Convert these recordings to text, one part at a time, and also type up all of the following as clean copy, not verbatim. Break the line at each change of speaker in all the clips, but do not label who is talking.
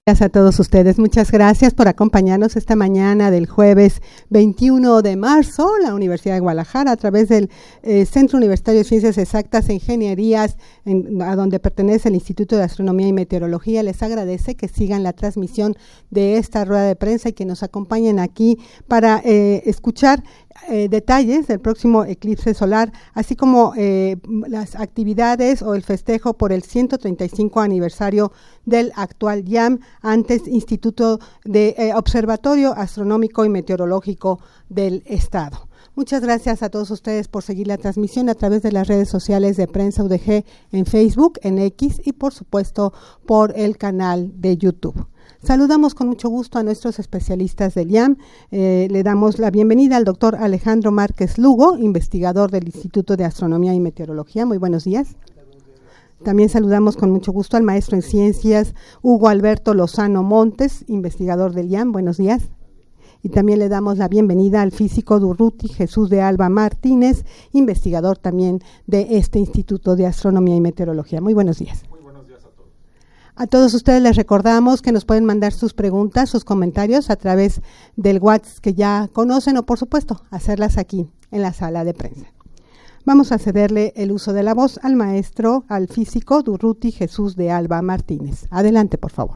Gracias a todos ustedes. Muchas gracias por acompañarnos esta mañana del jueves 21 de marzo. La Universidad de Guadalajara, a través del Centro Universitario de Ciencias Exactas e Ingenierías, a donde pertenece el Instituto de Astronomía y Meteorología, les agradece que sigan la transmisión de esta rueda de prensa y que nos acompañen aquí para escuchar detalles del próximo eclipse solar, así como las actividades o el festejo por el 135 aniversario del actual IAM, antes Instituto de Observatorio Astronómico y Meteorológico del Estado. Muchas gracias a todos ustedes por seguir la transmisión a través de las redes sociales de Prensa UDG en Facebook, en X y por supuesto por el canal de YouTube. Saludamos con mucho gusto a nuestros especialistas del IAM. Le damos la bienvenida al doctor Alejandro Márquez Lugo, investigador del Instituto de Astronomía y Meteorología. Muy buenos días. También saludamos con mucho gusto al maestro en ciencias Hugo Alberto Lozano Montes, investigador del IAM. Buenos días. Y también le damos la bienvenida al físico Durruti Jesús de Alba Martínez, investigador también de este Instituto de Astronomía y Meteorología. Muy buenos días. A todos ustedes les recordamos que nos pueden mandar sus preguntas, sus comentarios a través del WhatsApp que ya conocen o, por supuesto, hacerlas aquí en la sala de prensa. Vamos a cederle el uso de la voz al maestro, al físico Durruti Jesús de Alba Martínez. Adelante, por favor.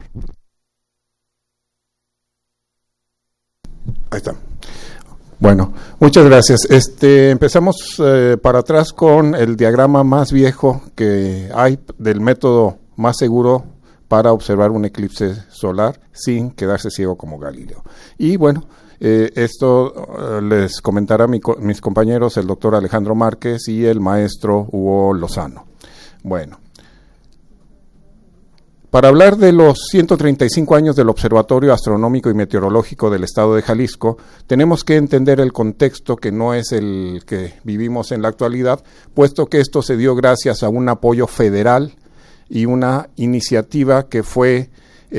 Ahí está. Bueno, muchas gracias. Empezamos para atrás con el diagrama más viejo que hay del método más seguro para observar un eclipse solar sin quedarse ciego como Galileo. Y bueno, esto les comentará mis compañeros, el doctor Alejandro Márquez y el maestro Hugo Lozano. Bueno, para hablar de los 135 años del Observatorio Astronómico y Meteorológico del Estado de Jalisco, tenemos que entender el contexto que no es el que vivimos en la actualidad, puesto que esto se dio gracias a un apoyo federal y una iniciativa que fue,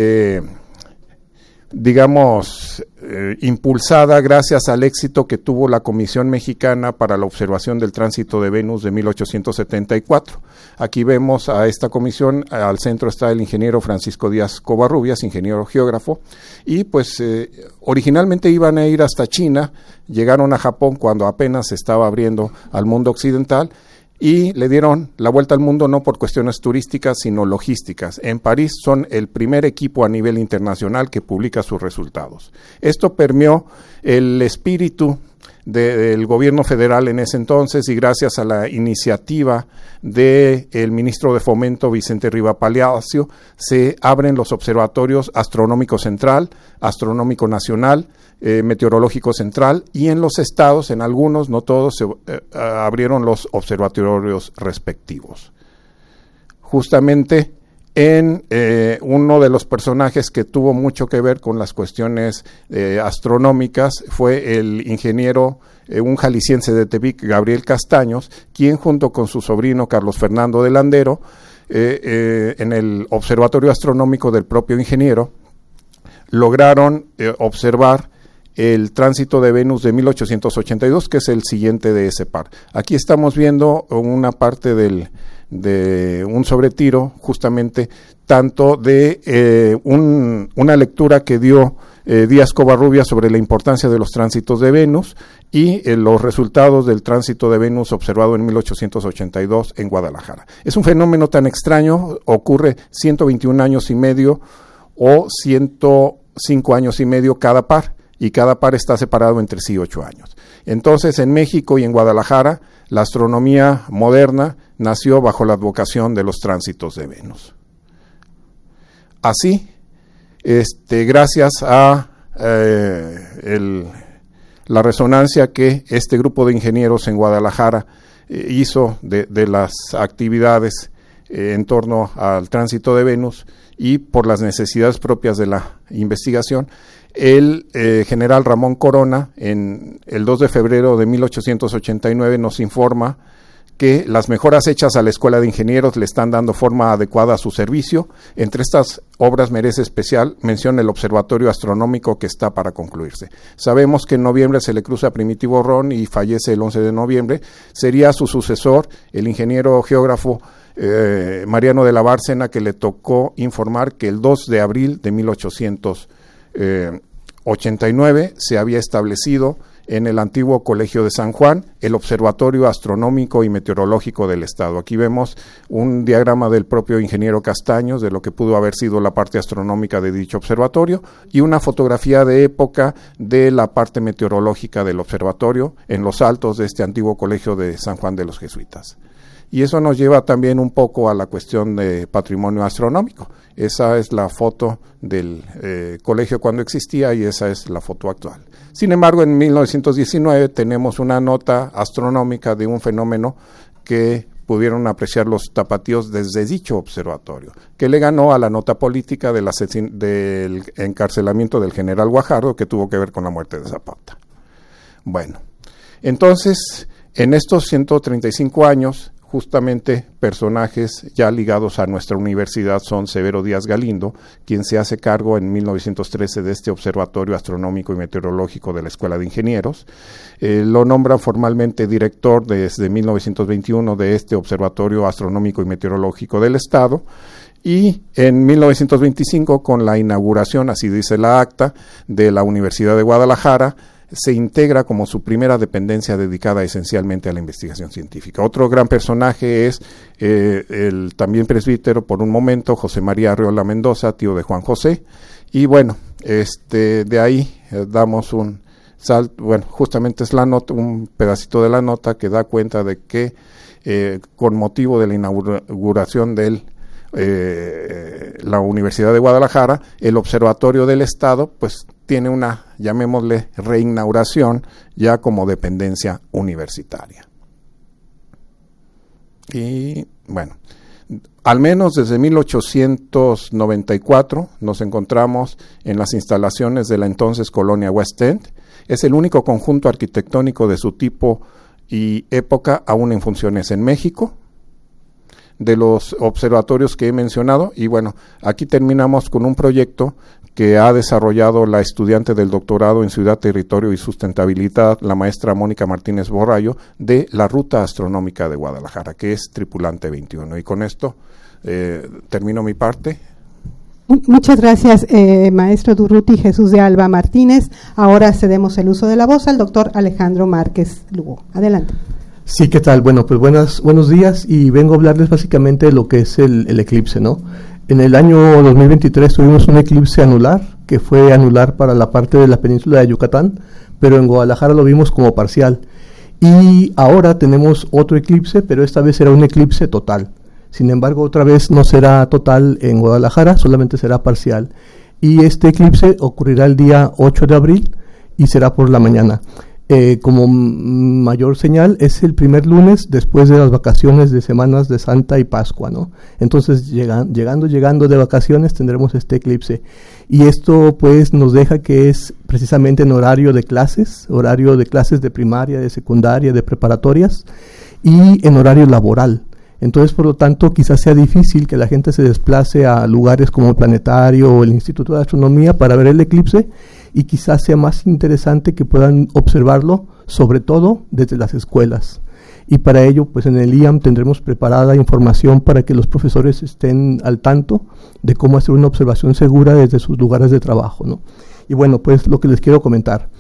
impulsada gracias al éxito que tuvo la Comisión Mexicana para la Observación del Tránsito de Venus de 1874. Aquí vemos a esta comisión, al centro está el ingeniero Francisco Díaz Covarrubias, ingeniero geógrafo, y pues originalmente iban a ir hasta China, llegaron a Japón cuando apenas se estaba abriendo al mundo occidental, y le dieron la vuelta al mundo no por cuestiones turísticas, sino logísticas. En París son el primer equipo a nivel internacional que publica sus resultados. Esto permeó el espíritu del gobierno federal en ese entonces y gracias a la iniciativa del ministro de Fomento, Vicente Riva Palacio, se abren los observatorios Astronómico Central, Astronómico Nacional, Meteorológico Central, y en los estados, en algunos, no todos, se abrieron los observatorios respectivos. Justamente en uno de los personajes que tuvo mucho que ver con las cuestiones astronómicas fue el ingeniero, un jalisciense de Tepic, Gabriel Castaños, quien junto con su sobrino Carlos Fernando de Landero, en el observatorio astronómico del propio ingeniero, lograron observar el tránsito de Venus de 1882, que es el siguiente de ese par. Aquí estamos viendo una parte de un sobretiro, justamente, tanto de una lectura que dio Díaz Covarrubias sobre la importancia de los tránsitos de Venus y los resultados del tránsito de Venus observado en 1882 en Guadalajara. Es un fenómeno tan extraño, ocurre 121 años y medio o 105 años y medio cada par, y cada par está separado entre sí 8 años. Entonces, en México y en Guadalajara, la astronomía moderna nació bajo la advocación de los tránsitos de Venus. Así, gracias a la resonancia que este grupo de ingenieros en Guadalajara hizo de las actividades en torno al tránsito de Venus y por las necesidades propias de la investigación, el general Ramón Corona, en el 2 de febrero de 1889, nos informa que las mejoras hechas a la Escuela de Ingenieros le están dando forma adecuada a su servicio. Entre estas obras merece especial mención el Observatorio Astronómico que está para concluirse. Sabemos que en noviembre se le cruza a Primitivo Ron y fallece el 11 de noviembre. Sería su sucesor, el ingeniero geógrafo Mariano de la Bárcena, que le tocó informar que el 2 de abril de 1889 se había establecido en el antiguo Colegio de San Juan, el Observatorio Astronómico y Meteorológico del Estado. Aquí vemos un diagrama del propio ingeniero Castaños de lo que pudo haber sido la parte astronómica de dicho observatorio y una fotografía de época de la parte meteorológica del observatorio en los altos de este antiguo Colegio de San Juan de los Jesuitas. Y eso nos lleva también un poco a la cuestión de patrimonio astronómico. Esa es la foto del colegio cuando existía y esa es la foto actual. Sin embargo, en 1919 tenemos una nota astronómica de un fenómeno que pudieron apreciar los tapatíos desde dicho observatorio, que le ganó a la nota política del encarcelamiento del general Guajardo, que tuvo que ver con la muerte de Zapata. Bueno, entonces, en estos 135 años, justamente personajes ya ligados a nuestra universidad son Severo Díaz Galindo, quien se hace cargo en 1913 de este Observatorio Astronómico y Meteorológico de la Escuela de Ingenieros. Lo nombran formalmente director desde 1921 de este Observatorio Astronómico y Meteorológico del Estado. Y en 1925, con la inauguración, así dice la acta, de la Universidad de Guadalajara, se integra como su primera dependencia dedicada esencialmente a la investigación científica. Otro gran personaje es el también presbítero por un momento, José María Arreola Mendoza, tío de Juan José, y bueno, de ahí damos un salto, bueno, justamente es la nota, un pedacito de la nota que da cuenta de que con motivo de la inauguración del la Universidad de Guadalajara, el Observatorio del Estado, pues tiene una, llamémosle, reinauguración ya como dependencia universitaria. Y bueno, al menos desde 1894 nos encontramos en las instalaciones de la entonces colonia West End. Es el único conjunto arquitectónico de su tipo y época aún en funciones en México, de los observatorios que he mencionado. Y bueno, aquí terminamos con un proyecto que ha desarrollado la estudiante del doctorado en Ciudad, Territorio y Sustentabilidad, la maestra Mónica Martínez Borrayo, de la Ruta Astronómica de Guadalajara, que es Tripulante 21. Y con esto termino mi parte.
Muchas gracias, maestro Durruti Jesús de Alba Martínez. Ahora cedemos el uso de la voz al doctor Alejandro Márquez Lugo. Adelante.
Sí, ¿qué tal? Bueno, pues buenos días, y vengo a hablarles básicamente de lo que es el eclipse, ¿no? En el año 2023 tuvimos un eclipse anular, que fue anular para la parte de la península de Yucatán, pero en Guadalajara lo vimos como parcial. Y ahora tenemos otro eclipse, pero esta vez será un eclipse total. Sin embargo, otra vez no será total en Guadalajara, solamente será parcial. Y este eclipse ocurrirá el día 8 de abril y será por la mañana. Como mayor señal, es el primer lunes después de las vacaciones de Semanas de Santa y Pascua, ¿no? Entonces, llegando de vacaciones, tendremos este eclipse. Y esto, pues, nos deja que es precisamente en horario de clases de primaria, de secundaria, de preparatorias, y en horario laboral. Entonces, por lo tanto, quizás sea difícil que la gente se desplace a lugares como el Planetario o el Instituto de Astronomía para ver el eclipse, y quizás sea más interesante que puedan observarlo, sobre todo desde las escuelas. Y para ello, pues en el IAM tendremos preparada información para que los profesores estén al tanto de cómo hacer una observación segura desde sus lugares de trabajo, ¿no? Y bueno, pues lo que les quiero comentar.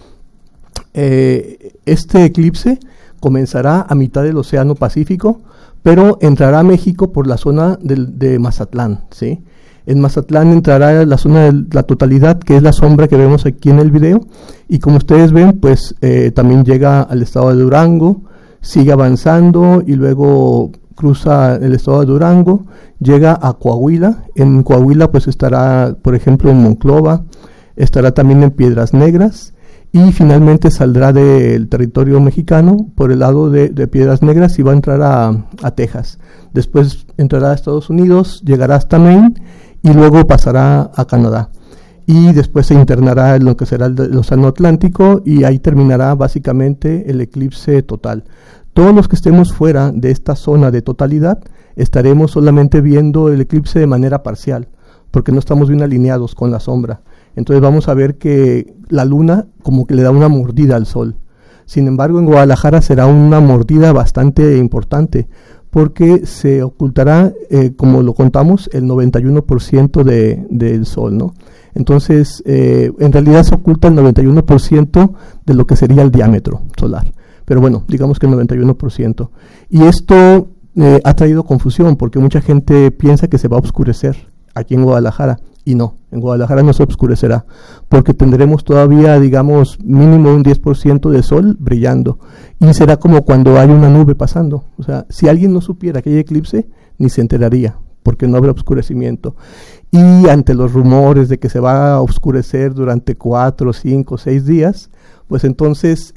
Este eclipse comenzará a mitad del Océano Pacífico, pero entrará a México por la zona de Mazatlán, ¿sí? En Mazatlán entrará la zona de la totalidad, que es la sombra que vemos aquí en el video, y como ustedes ven, pues también llega al estado de Durango, sigue avanzando y luego cruza el estado de Durango, llega a Coahuila. En Coahuila pues estará, por ejemplo, en Monclova, estará también en Piedras Negras, y finalmente saldrá del territorio mexicano por el lado de Piedras Negras y va a entrar a Texas. Después entrará a Estados Unidos, llegará hasta Maine y luego pasará a Canadá. Y después se internará en lo que será el Océano Atlántico, y ahí terminará básicamente el eclipse total. Todos los que estemos fuera de esta zona de totalidad estaremos solamente viendo el eclipse de manera parcial, porque no estamos bien alineados con la sombra. Entonces vamos a ver que la luna como que le da una mordida al sol. Sin embargo, en Guadalajara será una mordida bastante importante, porque se ocultará, como lo contamos, el 91% del sol, ¿no? Entonces, en realidad se oculta el 91% de lo que sería el diámetro solar. Pero bueno, digamos que el 91%. Y esto ha traído confusión, porque mucha gente piensa que se va a oscurecer aquí en Guadalajara. Y no, en Guadalajara no se oscurecerá, porque tendremos todavía, digamos, mínimo un 10% de sol brillando. Y será como cuando hay una nube pasando. O sea, si alguien no supiera que hay eclipse, ni se enteraría, porque no habrá oscurecimiento. Y ante los rumores de que se va a oscurecer durante 4, 5, 6 días, pues entonces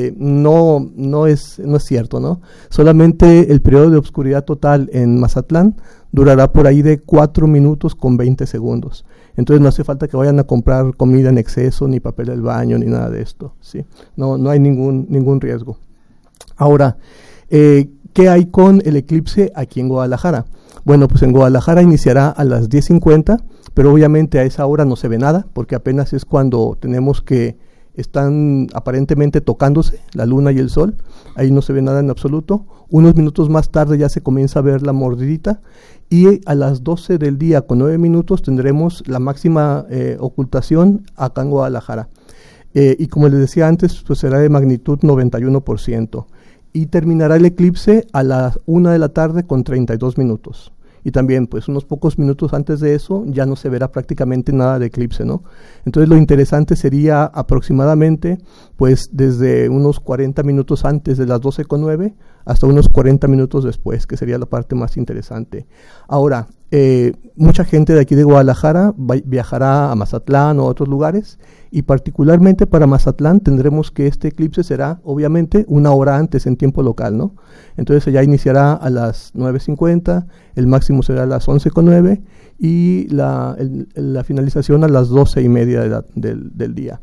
no es cierto, ¿no? Solamente el periodo de oscuridad total en Mazatlán durará por ahí de 4 minutos con 20 segundos. Entonces no hace falta que vayan a comprar comida en exceso, ni papel del baño, ni nada de esto, ¿sí? No hay ningún riesgo. Ahora, ¿qué hay con el eclipse aquí en Guadalajara? Bueno, pues en Guadalajara iniciará a las 10:50, pero obviamente a esa hora no se ve nada, porque apenas es cuando tenemos que están aparentemente tocándose la luna y el sol. Ahí no se ve nada en absoluto. Unos minutos más tarde ya se comienza a ver la mordidita, y a las 12 del día con 9 minutos tendremos la máxima ocultación acá en Guadalajara. Y como les decía antes, pues será de magnitud 91%. Y terminará el eclipse a las 1 de la tarde con 32 minutos. Y también, pues unos pocos minutos antes de eso, ya no se verá prácticamente nada de eclipse, ¿no? Entonces lo interesante sería aproximadamente, pues desde unos 40 minutos antes de las 12:09 hasta unos 40 minutos después, que sería la parte más interesante. Ahora, mucha gente de aquí de Guadalajara viajará a Mazatlán o a otros lugares, y particularmente para Mazatlán tendremos que este eclipse será obviamente una hora antes en tiempo local, ¿no? Entonces ya iniciará a las 9:50, el máximo será a las 11:09 y la finalización a las 12:30 del día.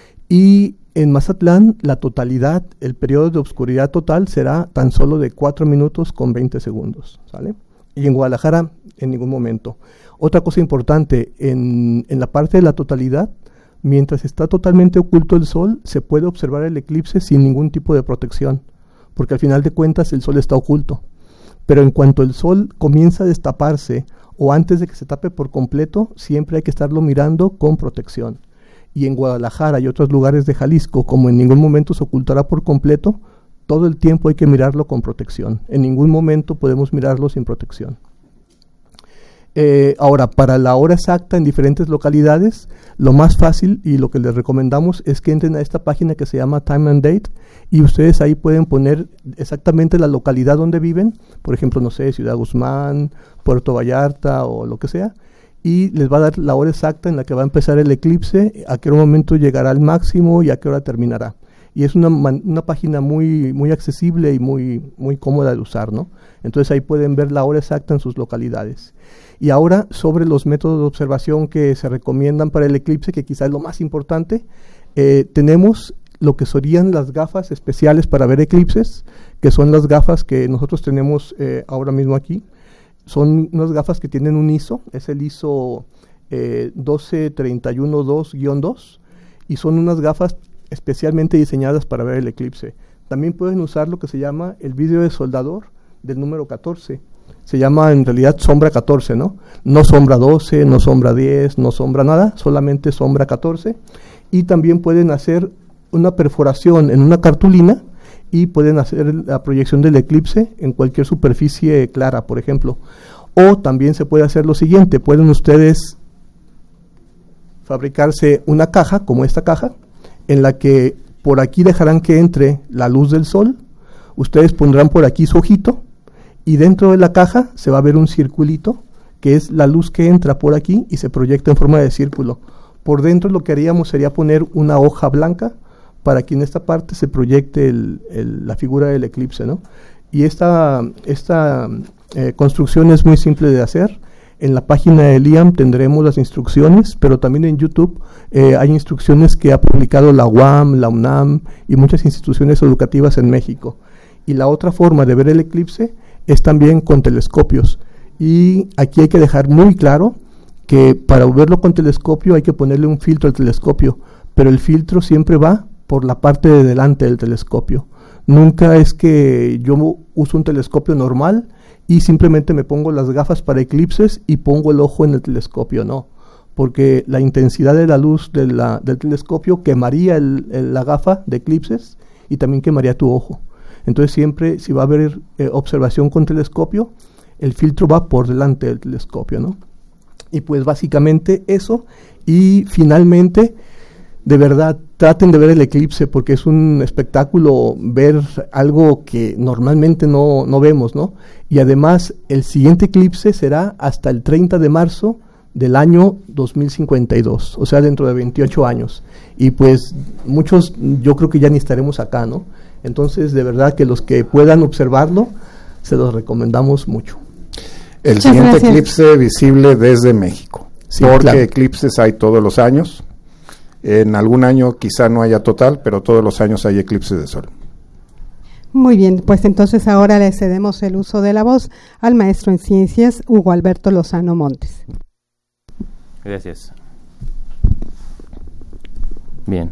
Y en Mazatlán la totalidad, el periodo de oscuridad total será tan solo de 4 minutos con 20 segundos, ¿sale? Y en Guadalajara en ningún momento. Otra cosa importante, en la parte de la totalidad, mientras está totalmente oculto el sol, se puede observar el eclipse sin ningún tipo de protección, porque al final de cuentas el sol está oculto. Pero en cuanto el sol comienza a destaparse, o antes de que se tape por completo, siempre hay que estarlo mirando con protección. Y en Guadalajara y otros lugares de Jalisco, como en ningún momento se ocultará por completo, todo el tiempo hay que mirarlo con protección. En ningún momento podemos mirarlo sin protección. Ahora, para la hora exacta en diferentes localidades, lo más fácil y lo que les recomendamos es que entren a esta página que se llama Time and Date, y ustedes ahí pueden poner exactamente la localidad donde viven, por ejemplo, no sé, Ciudad Guzmán, Puerto Vallarta o lo que sea, y les va a dar la hora exacta en la que va a empezar el eclipse, a qué momento llegará al máximo y a qué hora terminará. Y es una página muy accesible y muy cómoda de usar, ¿no? Entonces ahí pueden ver la hora exacta en sus localidades. Y ahora sobre los métodos de observación que se recomiendan para el eclipse, que quizás es lo más importante, tenemos lo que serían las gafas especiales para ver eclipses, que son las gafas que nosotros tenemos ahora mismo aquí. Son unas gafas que tienen un ISO, es el ISO 12312-2, y son unas gafas especialmente diseñadas para ver el eclipse. También pueden usar lo que se llama el vidrio de soldador del número 14. Se llama en realidad sombra 14, ¿no? No sombra 12, no sombra 10, no sombra nada, solamente sombra 14. Y también pueden hacer una perforación en una cartulina y pueden hacer la proyección del eclipse en cualquier superficie clara, por ejemplo. O también se puede hacer lo siguiente, pueden ustedes fabricarse una caja, como esta caja, en la que por aquí dejarán que entre la luz del sol, ustedes pondrán por aquí su ojito, y dentro de la caja se va a ver un circulito, que es la luz que entra por aquí y se proyecta en forma de círculo. Por dentro lo que haríamos sería poner una hoja blanca para que en esta parte se proyecte la figura del eclipse, ¿no? Y esta construcción es muy simple de hacer. En la página de LIAM tendremos las instrucciones, pero también en YouTube hay instrucciones que ha publicado la UAM, la UNAM y muchas instituciones educativas en México. Y la otra forma de ver el eclipse es también con telescopios. Y aquí hay que dejar muy claro que para verlo con telescopio hay que ponerle un filtro al telescopio, pero el filtro siempre va por la parte de delante del telescopio. Nunca es que yo uso un telescopio normal y simplemente me pongo las gafas para eclipses y pongo el ojo en el telescopio, no, porque la intensidad de la luz del telescopio quemaría la gafa de eclipses y también quemaría tu ojo. Entonces siempre, si va a haber observación con telescopio, el filtro va por delante del telescopio, ¿no? Y pues básicamente eso. Y finalmente, de verdad, traten de ver el eclipse porque es un espectáculo ver algo que normalmente no vemos, ¿no? Y además, el siguiente eclipse será hasta el 30 de marzo del año 2052, o sea, dentro de 28 años. Y pues muchos, yo creo que ya ni estaremos acá, ¿no? Entonces, de verdad que los que puedan observarlo, se los recomendamos mucho.
El
Muchas
siguiente
gracias.
eclipse visible desde México,
Sí,
porque
claro.
eclipses hay todos los años. En algún año quizá no haya total, pero todos los años hay eclipses de sol.
Muy bien, pues entonces ahora le cedemos el uso de la voz al maestro en ciencias, Hugo Alberto Lozano Montes.
Gracias. Bien.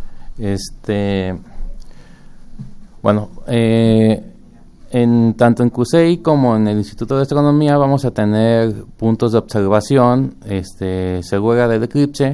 Bueno, tanto en CUSEI como en el Instituto de Astronomía vamos a tener puntos de observación segura del eclipse.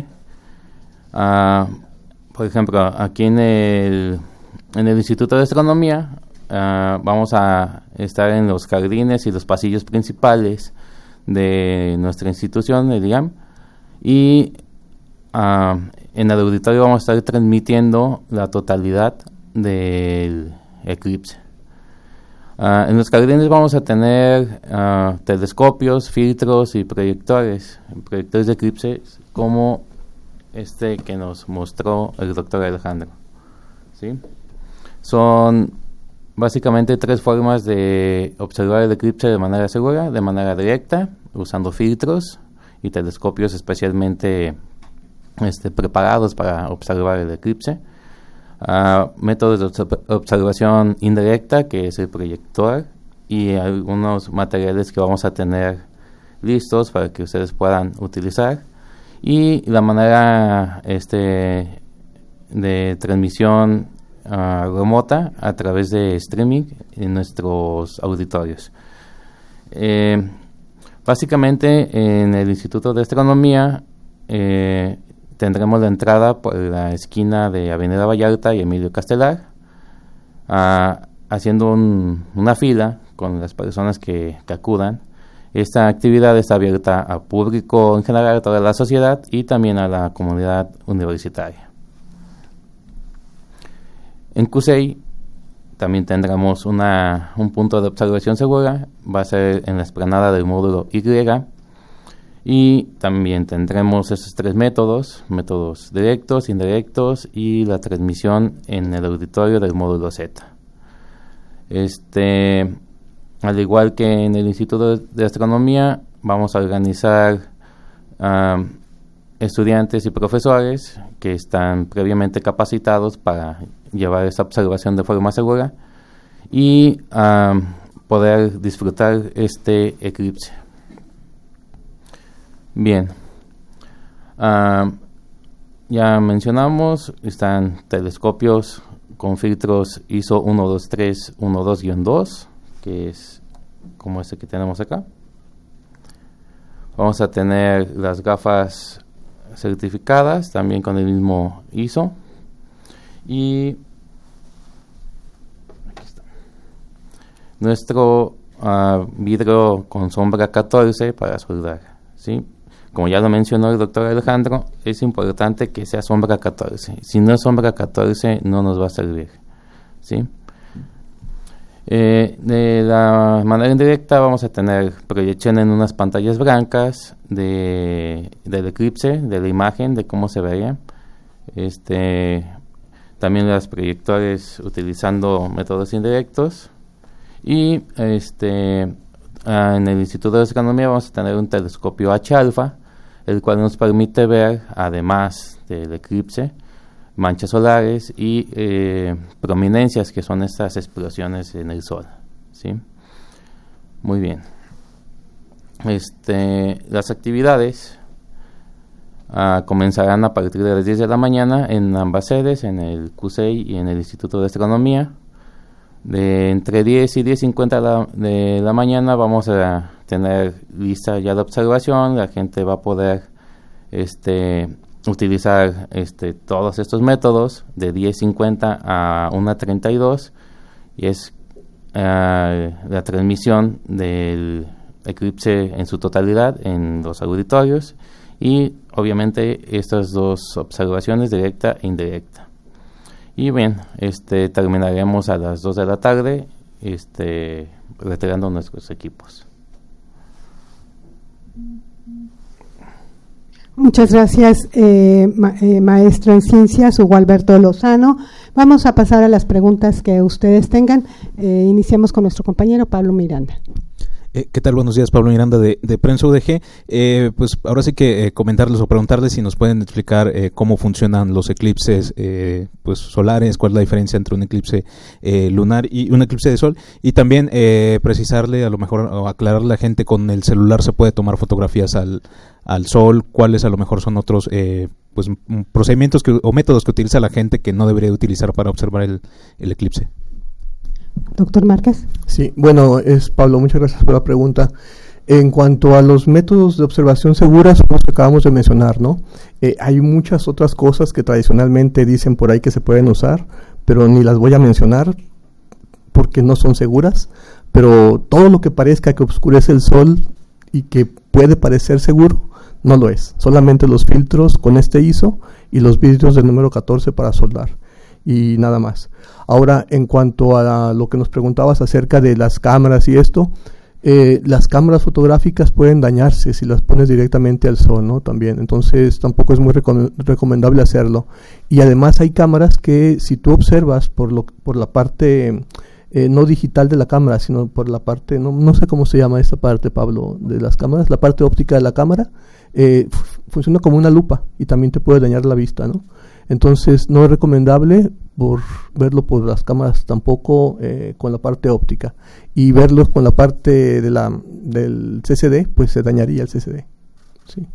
Por ejemplo, aquí en el Instituto de Astronomía vamos a estar en los jardines y los pasillos principales de nuestra institución, el IAM, y en el auditorio vamos a estar transmitiendo la totalidad del eclipse. En los jardines vamos a tener telescopios, filtros y proyectores de eclipse como que nos mostró el doctor Alejandro, ¿sí? Son básicamente 3 formas de observar el eclipse de manera segura: de manera directa, usando filtros y telescopios especialmente preparados para observar el eclipse; métodos de observación indirecta, que es el proyector, y algunos materiales que vamos a tener listos para que ustedes puedan utilizar; y la manera de transmisión remota a través de streaming en nuestros auditorios. Básicamente en el Instituto de Astronomía tendremos la entrada por la esquina de Avenida Vallarta y Emilio Castelar, haciendo una fila con las personas que acudan. Esta actividad está abierta al público en general, a toda la sociedad y también a la comunidad universitaria. En CUSEI también tendremos un punto de observación segura, va a ser en la explanada del módulo Y, y también tendremos esos 3 métodos directos, indirectos y la transmisión en el auditorio del módulo Z. Al igual que en el Instituto de Astronomía, vamos a organizar estudiantes y profesores que están previamente capacitados para llevar esta observación de forma segura y poder disfrutar este eclipse. Bien, ya mencionamos, están telescopios con filtros ISO 12312-2, que es como este que tenemos acá. Vamos a tener las gafas certificadas también con el mismo ISO, y aquí está nuestro vidrio con sombra 14 para soldar, ¿sí? Como ya lo mencionó el doctor Alejandro, es importante que sea sombra 14. Si no es sombra 14, no nos va a servir, ¿sí? De la manera indirecta vamos a tener proyección en unas pantallas blancas del eclipse, de la imagen, de cómo se vería. También los proyectores utilizando métodos indirectos. Y en el Instituto de Astronomía vamos a tener un telescopio H-alfa, el cual nos permite ver, además del eclipse, manchas solares y prominencias, que son estas explosiones en el Sol, ¿sí? Muy bien. Las actividades comenzarán a partir de las 10 de la mañana en ambas sedes, en el CUSEI y en el Instituto de Astronomía. Entre 10 y 10:50 de la mañana vamos a tener lista ya de observación. La gente va a poder utilizar todos estos métodos de 10:50 a 1:32, y es la transmisión del eclipse en su totalidad en los auditorios, y obviamente estas dos observaciones, directa e indirecta. Y bien, terminaremos a las 2 de la tarde retirando nuestros equipos.
Muchas gracias, maestro en ciencias, Hugo Alberto Lozano. Vamos a pasar a las preguntas que ustedes tengan. Iniciamos con nuestro compañero Pablo Miranda.
¿Qué tal? Buenos días, Pablo Miranda de Prensa UDG. Pues ahora sí que comentarles o preguntarles si nos pueden explicar cómo funcionan los eclipses pues solares, cuál es la diferencia entre un eclipse lunar y un eclipse de sol, y también precisarle, a lo mejor, o aclararle a la gente, con el celular se puede tomar fotografías al sol, cuáles a lo mejor son otros pues procedimientos o métodos que utiliza la gente que no debería utilizar para observar el eclipse.
Doctor Márquez.
Sí, bueno, Pablo, muchas gracias por la pregunta. En cuanto a los métodos de observación seguras, los que acabamos de mencionar, ¿no? Hay muchas otras cosas que tradicionalmente dicen por ahí que se pueden usar, pero ni las voy a mencionar porque no son seguras. Pero todo lo que parezca que oscurece el sol y que puede parecer seguro, no lo es. Solamente los filtros con ISO y los vidrios del número 14 para soldar, y nada más. Ahora, en cuanto a lo que nos preguntabas acerca de las cámaras y esto, las cámaras fotográficas pueden dañarse si las pones directamente al sol, ¿no? También, entonces tampoco es muy recomendable hacerlo. Y además hay cámaras que, si tú observas por la parte no digital de la cámara, sino por la parte, no sé cómo se llama esta parte, Pablo, de las cámaras, la parte óptica de la cámara, funciona como una lupa y también te puede dañar la vista, ¿no? Entonces no es recomendable verlo por las cámaras tampoco, con la parte óptica, y verlo con la parte del CCD, pues se dañaría el CCD. Sí.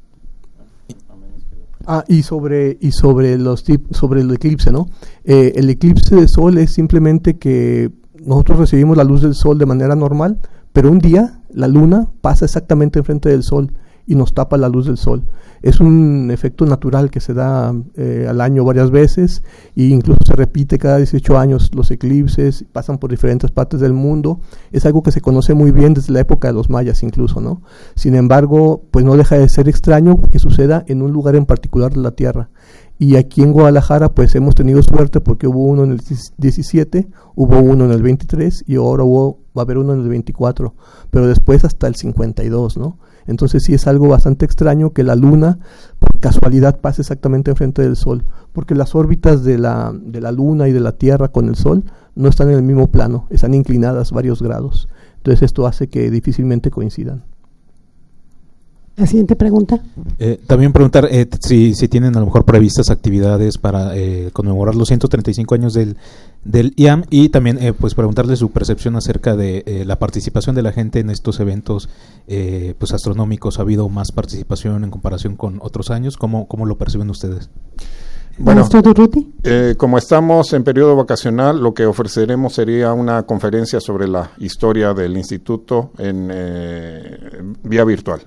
Y sobre el eclipse, ¿no? El eclipse de sol es simplemente que nosotros recibimos la luz del sol de manera normal, pero un día la luna pasa exactamente enfrente del sol y nos tapa la luz del sol. Es un efecto natural que se da al año varias veces, e incluso se repite cada 18 años. Los eclipses pasan por diferentes partes del mundo. Es algo que se conoce muy bien desde la época de los mayas incluso, ¿no? Sin embargo, pues no deja de ser extraño que suceda en un lugar en particular de la Tierra. Y aquí en Guadalajara pues hemos tenido suerte porque hubo uno en el 17, hubo uno en el 23 y ahora va a haber uno en el 24, pero después hasta el 52, ¿no? Entonces sí es algo bastante extraño que la luna por casualidad pase exactamente enfrente del sol, porque las órbitas de la luna y de la Tierra con el sol no están en el mismo plano, están inclinadas varios grados. Entonces esto hace que difícilmente coincidan.
La siguiente pregunta.
También preguntar si tienen a lo mejor previstas actividades para conmemorar los 135 años del IAM, y también pues preguntarle su percepción acerca de la participación de la gente en estos eventos pues astronómicos. ¿Ha habido más participación en comparación con otros años? ¿Cómo lo perciben ustedes?
Bueno, como estamos en periodo vacacional, lo que ofreceremos sería una conferencia sobre la historia del instituto en vía virtual.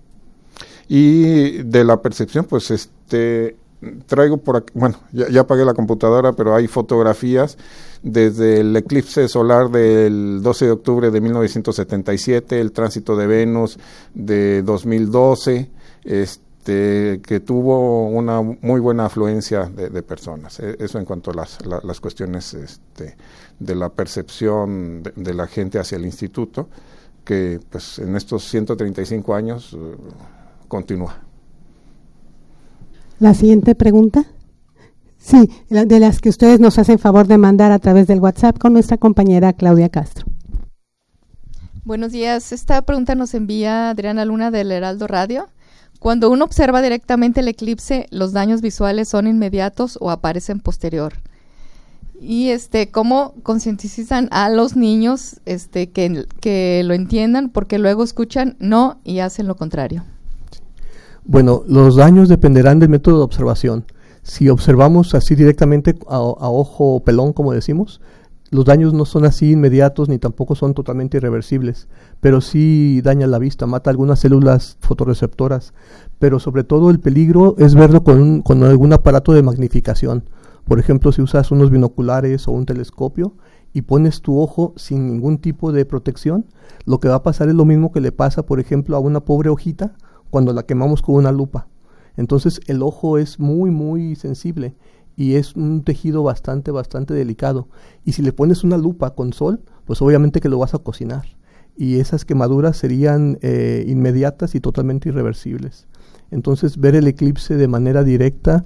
Y de la percepción, pues traigo por aquí, bueno, ya apagué la computadora, pero hay fotografías desde el eclipse solar del 12 de octubre de 1977, el tránsito de Venus de 2012, que tuvo una muy buena afluencia de personas. Eso en cuanto a las cuestiones de la percepción de la gente hacia el instituto, que pues en estos 135 años continúa.
La siguiente pregunta. Sí, de las que ustedes nos hacen favor de mandar a través del WhatsApp con nuestra compañera Claudia Castro.
Buenos días. Esta pregunta nos envía Adriana Luna del Heraldo Radio. Cuando uno observa directamente el eclipse, los daños visuales son inmediatos o aparecen posterior. Y cómo concientizan a los niños que lo entiendan, porque luego escuchan no y hacen lo contrario.
Bueno, los daños dependerán del método de observación. Si observamos así directamente a ojo pelón, como decimos, los daños no son así inmediatos ni tampoco son totalmente irreversibles, pero sí daña la vista, mata algunas células fotorreceptoras, pero sobre todo el peligro es verlo con algún aparato de magnificación. Por ejemplo, si usas unos binoculares o un telescopio y pones tu ojo sin ningún tipo de protección, lo que va a pasar es lo mismo que le pasa, por ejemplo, a una pobre hojita cuando la quemamos con una lupa. Entonces el ojo es muy, muy sensible y es un tejido bastante delicado. Y si le pones una lupa con sol, pues obviamente que lo vas a cocinar. Y esas quemaduras serían inmediatas y totalmente irreversibles. Entonces ver el eclipse de manera directa,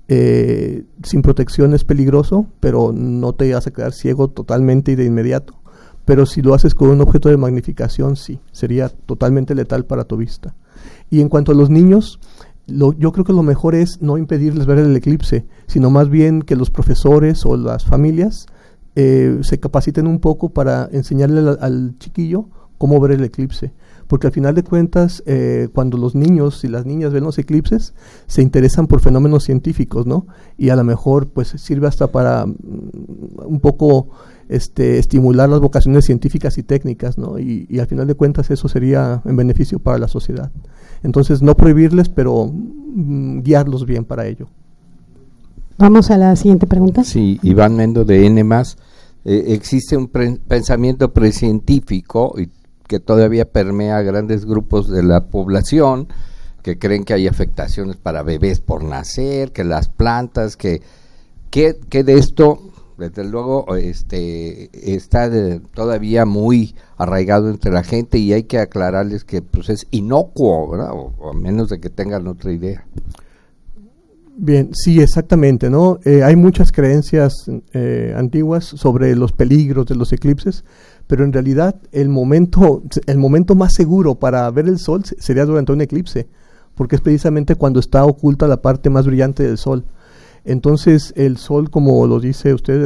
sin protección, es peligroso, pero no te vas a quedar ciego totalmente y de inmediato. Pero si lo haces con un objeto de magnificación, sí, sería totalmente letal para tu vista. Y en cuanto a los niños, yo creo que lo mejor es no impedirles ver el eclipse, sino más bien que los profesores o las familias se capaciten un poco para enseñarle al chiquillo cómo ver el eclipse. Porque al final de cuentas, cuando los niños y las niñas ven los eclipses, se interesan por fenómenos científicos, ¿no? Y a lo mejor pues sirve hasta para un poco estimular las vocaciones científicas y técnicas, ¿no? Y al final de cuentas eso sería en beneficio para la sociedad. Entonces no prohibirles, pero guiarlos bien para ello.
Vamos a la siguiente pregunta.
Sí, Iván Mendo de N+. Existe un pensamiento precientífico y que todavía permea a grandes grupos de la población que creen que hay afectaciones para bebés por nacer, que las plantas, que de esto, desde luego, está todavía muy arraigado entre la gente y hay que aclararles que pues es inocuo, ¿verdad? O a menos de que tengan otra idea.
Bien, sí, exactamente, ¿no? Hay muchas creencias antiguas sobre los peligros de los eclipses, pero en realidad el momento más seguro para ver el sol sería durante un eclipse, porque es precisamente cuando está oculta la parte más brillante del sol. Entonces el sol, como lo dice usted,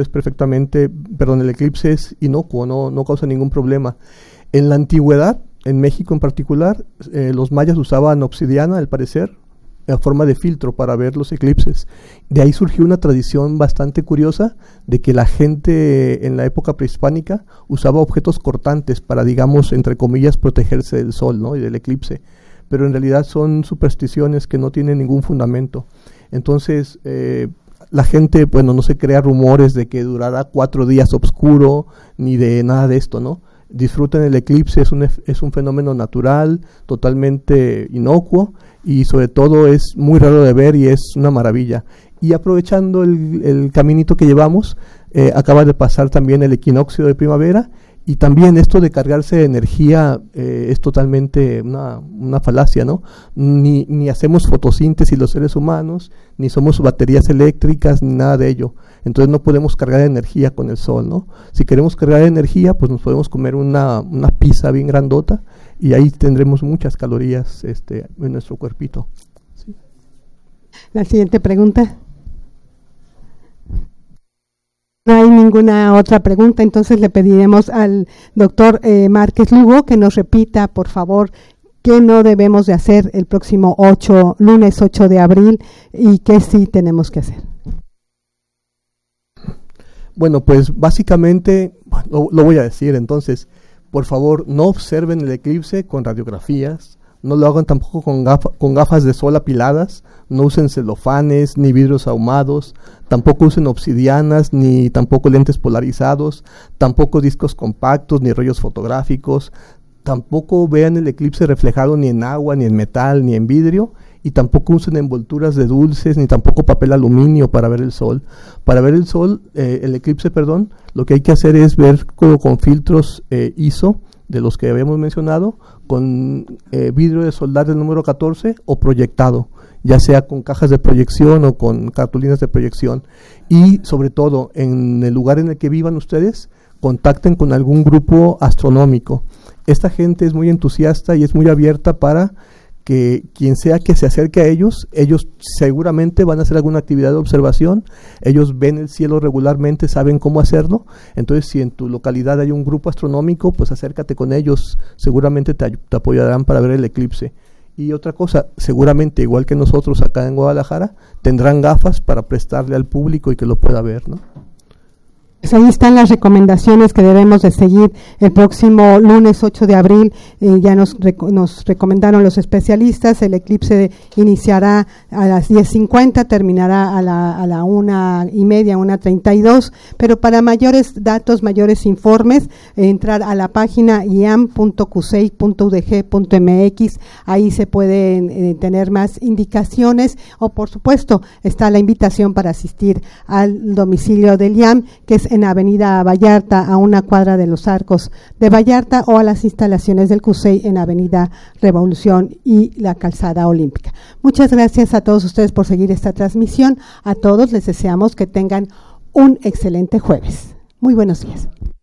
el eclipse es inocuo, no causa ningún problema. En la antigüedad, en México en particular, los mayas usaban obsidiana, al parecer, en forma de filtro para ver los eclipses. De ahí surgió una tradición bastante curiosa de que la gente en la época prehispánica usaba objetos cortantes para, digamos, entre comillas, protegerse del sol, ¿no? Y del eclipse. Pero en realidad son supersticiones que no tienen ningún fundamento. Entonces, la gente, no se crea rumores de que durará 4 días oscuro, ni de nada de esto, ¿no? Disfruten el eclipse, es un fenómeno natural, totalmente inocuo, y sobre todo es muy raro de ver y es una maravilla. Y aprovechando el caminito que llevamos, acaba de pasar también el equinoccio de primavera, y también esto de cargarse de energía es totalmente una falacia, ¿no? Ni hacemos fotosíntesis los seres humanos, ni somos baterías eléctricas, ni nada de ello. Entonces no podemos cargar energía con el sol, ¿no? Si queremos cargar energía, pues nos podemos comer una pizza bien grandota y ahí tendremos muchas calorías en nuestro cuerpito. ¿Sí?
La siguiente pregunta. No hay ninguna otra pregunta, entonces le pediremos al doctor Márquez Lugo que nos repita, por favor, qué no debemos de hacer el próximo lunes 8 de abril y qué sí tenemos que hacer.
Bueno, pues básicamente lo voy a decir, entonces, por favor, no observen el eclipse con radiografías, no lo hagan tampoco con gafas de sol apiladas, no usen celofanes ni vidrios ahumados, tampoco usen obsidianas ni tampoco lentes polarizados, tampoco discos compactos ni rollos fotográficos, tampoco vean el eclipse reflejado ni en agua, ni en metal, ni en vidrio, y tampoco usen envolturas de dulces ni tampoco papel aluminio para ver el sol. Para ver el eclipse, lo que hay que hacer es ver con filtros ISO, de los que habíamos mencionado, con vidrio de soldar del número 14 o proyectado, ya sea con cajas de proyección o con cartulinas de proyección. Y sobre todo, en el lugar en el que vivan ustedes, contacten con algún grupo astronómico. Esta gente es muy entusiasta y es muy abierta para que quien sea que se acerque a ellos seguramente van a hacer alguna actividad de observación, ellos ven el cielo regularmente, saben cómo hacerlo, entonces si en tu localidad hay un grupo astronómico, pues acércate con ellos, seguramente te apoyarán para ver el eclipse. Y otra cosa, seguramente igual que nosotros acá en Guadalajara, tendrán gafas para prestarle al público y que lo pueda ver, ¿no?
Pues ahí están las recomendaciones que debemos de seguir el próximo lunes 8 de abril. Ya nos recomendaron los especialistas. El eclipse iniciará a las 10:50, terminará a la 1:30, 1:32. Pero para mayores datos, mayores informes, entrar a la página iam.cusey.udg.mx. Ahí se pueden tener más indicaciones, o por supuesto está la invitación para asistir al domicilio del IAM, que es en Avenida Vallarta, a una cuadra de los Arcos de Vallarta, o a las instalaciones del CUSEI en Avenida Revolución y la Calzada Olímpica. Muchas gracias a todos ustedes por seguir esta transmisión. A todos les deseamos que tengan un excelente jueves. Muy buenos días.